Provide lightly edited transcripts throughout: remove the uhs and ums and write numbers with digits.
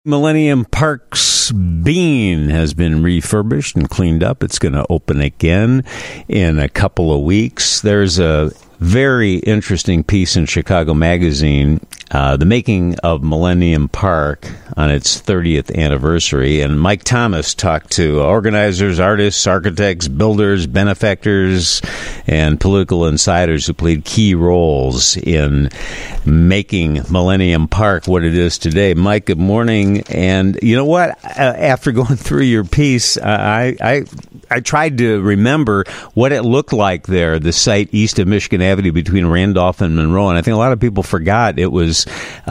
Millennium Park's Bean has been refurbished and cleaned up. It's going to open again in a couple of weeks. There's a very interesting piece in Chicago Magazine, the making of Millennium Park on its 30th anniversary. And Mike Thomas talked to organizers, artists, architects, builders, benefactors, and political insiders who played key roles in making Millennium Park what it is today. Mike, good morning. And you know what? After going through your piece, I tried to remember what it looked like there, the site east of Michigan Avenue between Randolph and Monroe. And I think a lot of people forgot it was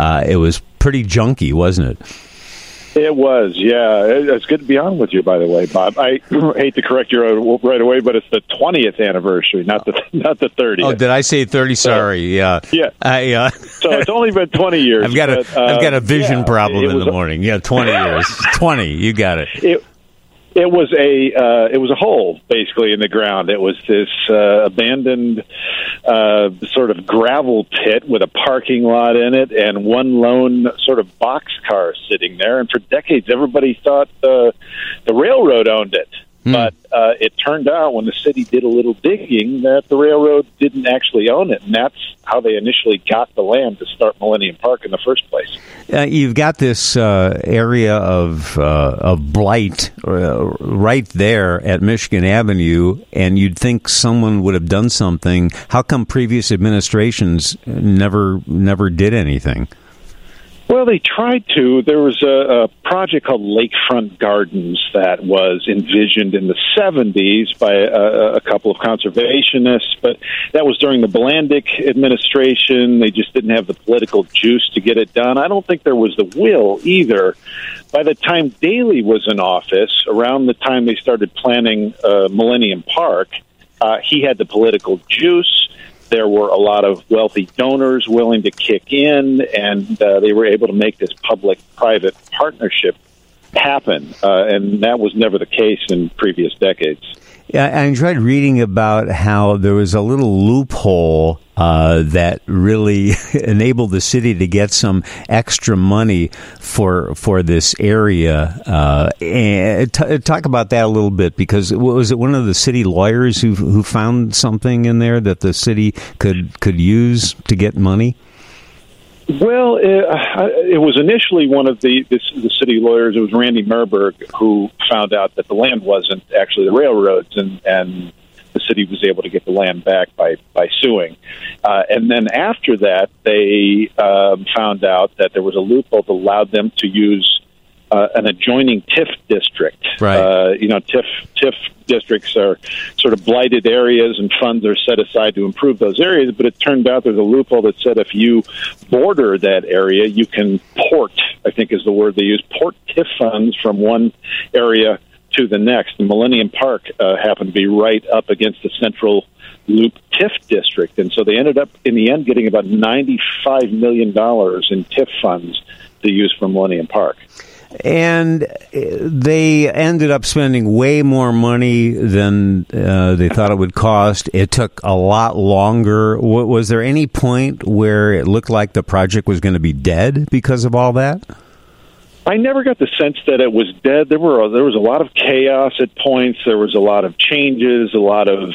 pretty junky, wasn't it? It was, yeah. It's good to be on with you, by the way, Bob. I hate to correct you right away, but it's the 20th anniversary, not the 30th. Oh, did I say 30? Sorry, yeah. Yeah. So it's only been 20 years. I've got a vision problem in the morning. Yeah, 20 years. 20, you got it. It was a hole basically in the ground. It was this abandoned sort of gravel pit with a parking lot in it and one lone sort of boxcar sitting there. And for decades, everybody thought the railroad owned it. But it turned out when the city did a little digging that the railroad didn't actually own it, and that's how they initially got the land to start Millennium Park in the first place. You've got this area of blight right there at Michigan Avenue, and you'd think someone would have done something. How come previous administrations never did anything? Well, they tried to. There was a project called Lakefront Gardens that was envisioned in the 70s by a couple of conservationists, but that was during the Blandick administration. They just didn't have the political juice to get it done. I don't think there was the will either. By the time Daley was in office, around the time they started planning Millennium Park, he had the political juice. There were a lot of wealthy donors willing to kick in, and they were able to make this public-private partnership happen. And that was never the case in previous decades. Yeah, I enjoyed reading about how there was a little loophole that really enabled the city to get some extra money for this area. And talk about that a little bit, because was it one of the city lawyers who found something in there that the city could use to get money? Well, it was initially one of the city lawyers. It was Randy Merberg who found out that the land wasn't actually the railroad's, and the city was able to get the land back by suing. And then after that, they found out that there was a loophole that allowed them to use an adjoining TIF district. Right. TIF districts are sort of blighted areas, and funds are set aside to improve those areas. But it turned out there's a loophole that said if you border that area, you can port, I think is the word they use, port TIF funds from one area to the next. And Millennium Park happened to be right up against the Central Loop TIF district. And so they ended up, in the end, getting about $95 million in TIF funds to use for Millennium Park. And they ended up spending way more money than they thought it would cost. It took a lot longer. Was there any point where it looked like the project was going to be dead because of all that? I never got the sense that it was dead. There was a lot of chaos at points. There was a lot of changes, a lot of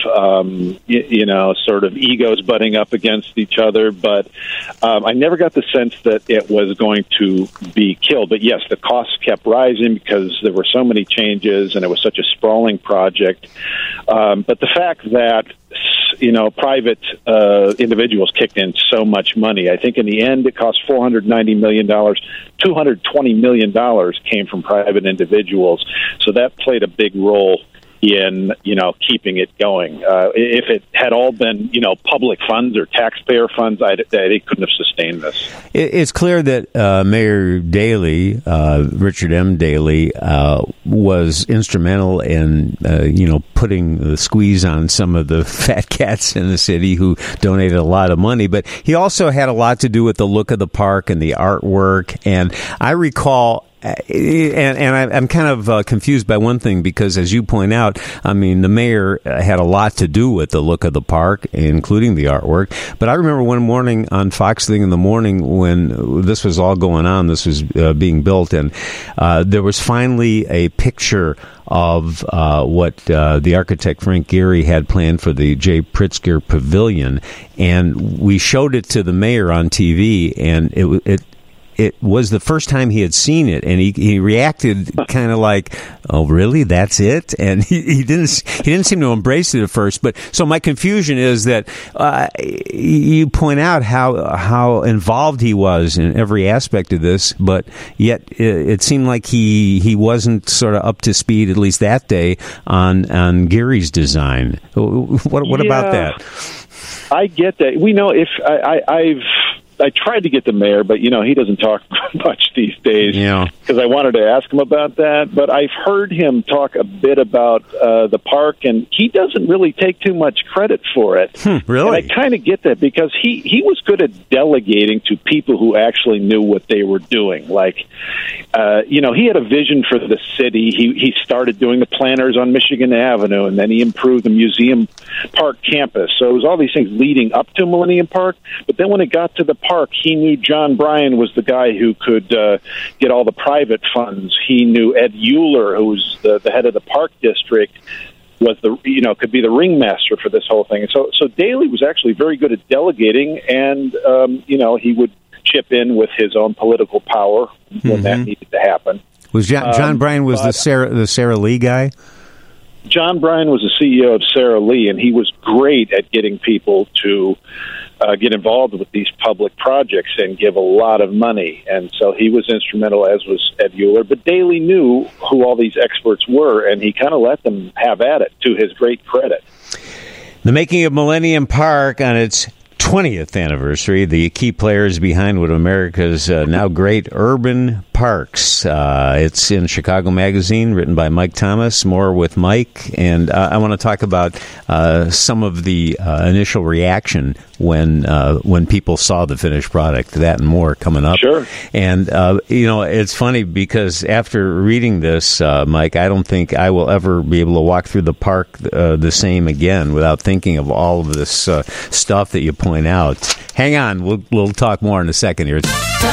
sort of egos butting up against each other. But I never got the sense that it was going to be killed. But yes, the costs kept rising because there were so many changes, and it was such a sprawling project. But the fact that private individuals kicked in so much money. I think in the end it cost $490 million. $220 million came from private individuals. So that played a big role in, keeping it going. If it had all been, public funds or taxpayer funds, they couldn't have sustained this. It's clear that Mayor Daley, Richard M. Daley, was instrumental in, putting the squeeze on some of the fat cats in the city who donated a lot of money. But he also had a lot to do with the look of the park and the artwork. And I recall I'm kind of confused by one thing, because as you point out, I mean, the mayor had a lot to do with the look of the park, including the artwork. But I remember one morning on Fox Thing in the Morning when this was all going on, this was being built, and there was finally a picture of what the architect Frank Gehry had planned for the J. Pritzker Pavilion, and we showed it to the mayor on TV, and it was the first time he had seen it, and he reacted kind of like, "Oh, really? That's it?" And he didn't seem to embrace it at first. But so my confusion is that you point out how involved he was in every aspect of this, but yet it seemed like he wasn't sort of up to speed, at least that day, on Gehry's design. What about that? I get that. We know if I tried to get the mayor, but, he doesn't talk much these days, because I wanted to ask him about that. But I've heard him talk a bit about the park, and he doesn't really take too much credit for it. Really? And I kind of get that, because he was good at delegating to people who actually knew what they were doing. Like, he had a vision for the city. He started doing the planners on Michigan Avenue, and then he improved the Museum Park campus. So it was all these things leading up to Millennium Park. But then when it got to the park, he knew John Bryan was the guy who could get all the private funds. He knew Ed Euler, who was the head of the park district, was could be the ringmaster for this whole thing. So Daley was actually very good at delegating, and he would chip in with his own political power when that needed to happen. Was John Bryan was the Sara Lee guy? John Bryan was the CEO of Sara Lee, and he was great at getting people to get involved with these public projects and give a lot of money. And so he was instrumental, as was Ed Euler. But Daley knew who all these experts were, and he kind of let them have at it, to his great credit. The making of Millennium Park on its 20th anniversary, the key players behind one of America's now great urban parks. It's in Chicago Magazine, written by Mike Thomas. More with Mike, and I want to talk about some of the initial reaction when people saw the finished product. That and more coming up. Sure. And it's funny, because after reading this, Mike, I don't think I will ever be able to walk through the park the same again without thinking of all of this stuff that you point out. Hang on, we'll talk more in a second here.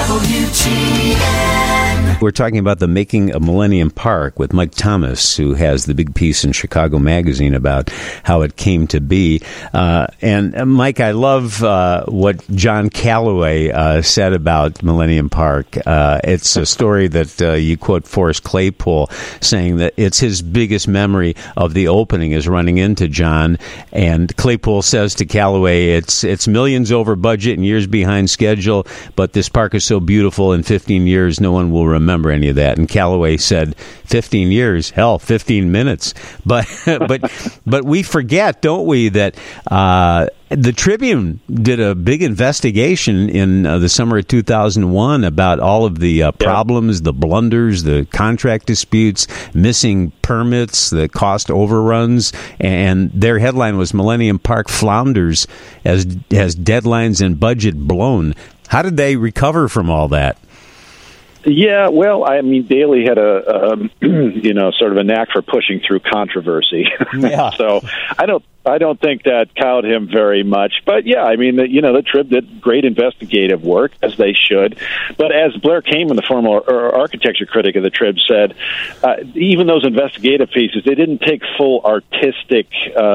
WGN. We're talking about the making of Millennium Park with Mike Thomas, who has the big piece in Chicago Magazine about how it came to be. And Mike, I love what John Calloway said about Millennium Park. It's a story that you quote Forrest Claypool saying that it's his biggest memory of the opening is running into John. And Claypool says to Calloway, it's millions over budget and years behind schedule, but this park is so beautiful, in 15 years no one will remember any of that. And Calloway said, 15 years, hell, 15 minutes. But we forget, don't we, that the Tribune did a big investigation in the summer of 2001 about all of the problems, the blunders, the contract disputes, missing permits, the cost overruns, and their headline was Millennium Park flounders as deadlines and budget blown. How did they recover from all that? Yeah, well, I mean, Daley had a sort of a knack for pushing through controversy. Yeah. So I don't think that cowed him very much. But yeah, I mean, the Trib did great investigative work, as they should. But as Blair Kamen, the former architecture critic of the Trib, said, even those investigative pieces, they didn't take full artistic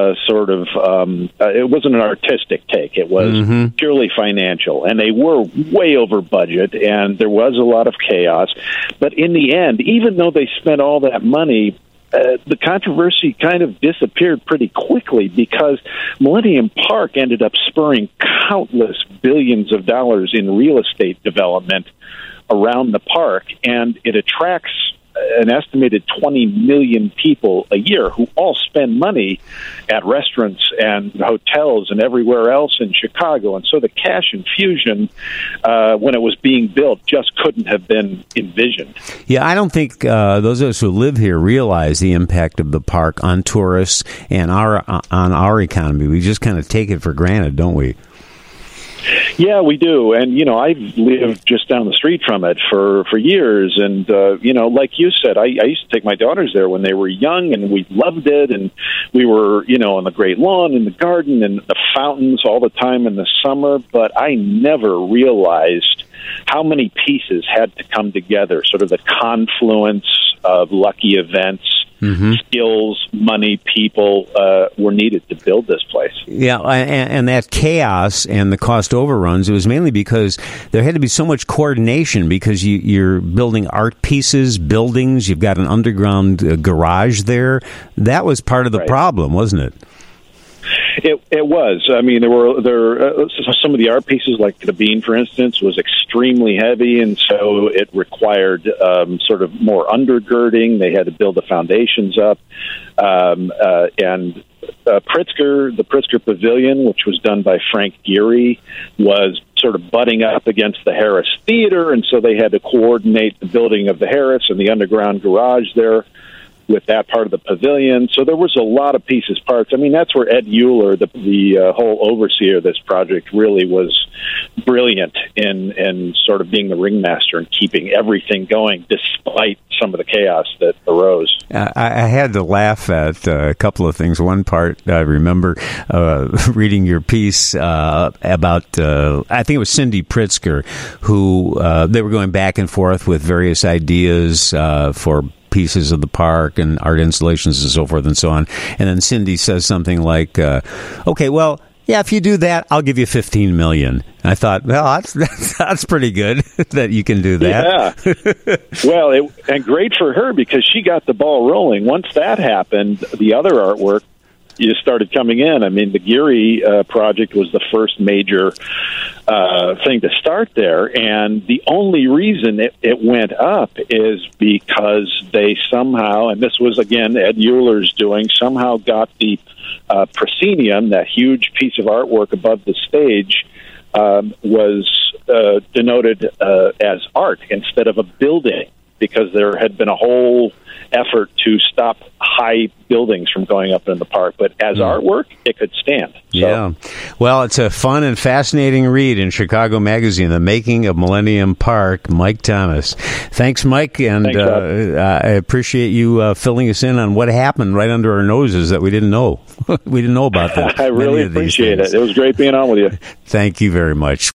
it wasn't an artistic take. It was purely financial. And they were way over budget, and there was a lot of chaos. But in the end, even though they spent all that money, the controversy kind of disappeared pretty quickly, because Millennium Park ended up spurring countless billions of dollars in real estate development around the park, and it attracts an estimated 20 million people a year who all spend money at restaurants and hotels and everywhere else in Chicago. And so the cash infusion, when it was being built, just couldn't have been envisioned. Yeah, I don't think those of us who live here realize the impact of the park on tourists and on our economy. We just kind of take it for granted, don't we? Yeah, we do. And, I've lived just down the street from it for years. And, like you said, I used to take my daughters there when they were young, and we loved it. And we were, on the great lawn, in the garden, and the fountains all the time in the summer. But I never realized how many pieces had to come together, sort of the confluence of lucky events. Mm-hmm. Skills, money, people were needed to build this place. Yeah, and that chaos and the cost overruns, it was mainly because there had to be so much coordination because you're building art pieces, buildings, you've got an underground garage there. That was part of the problem, wasn't it? It was. I mean, there some of the art pieces, like the bean, for instance, was extremely heavy, and so it required sort of more undergirding. They had to build the foundations up, and the Pritzker Pavilion, which was done by Frank Gehry, was sort of butting up against the Harris Theater, and so they had to coordinate the building of the Harris and the underground garage there with that part of the pavilion. So there was a lot of parts. I mean, that's where Ed Euler, the whole overseer of this project, really was brilliant in sort of being the ringmaster and keeping everything going despite some of the chaos that arose. I had to laugh at a couple of things. One part, I remember reading your piece about, I think it was Cindy Pritzker, who they were going back and forth with various ideas for pieces of the park and art installations and so forth and so on. And then Cindy says something like, okay, well, yeah, if you do that, I'll give you $15 million. I thought, well, that's pretty good that you can do that. Yeah. Well, and great for her because she got the ball rolling. Once that happened, the other artwork just started coming in. I mean, the Gehry project was the first major thing to start there, and the only reason it went up is because they somehow, and this was, again, Ed Euler's doing, somehow got the proscenium, that huge piece of artwork above the stage, was denoted as art instead of a building, because there had been a whole effort to stop high buildings from going up in the park. But as artwork, it could stand. So. Yeah. Well, it's a fun and fascinating read in Chicago Magazine, The Making of Millennium Park, Mike Thomas. Thanks, Mike, and Thanks, I appreciate you filling us in on what happened right under our noses that we didn't know. We didn't know about that. I really appreciate it. It was great being on with you. Thank you very much.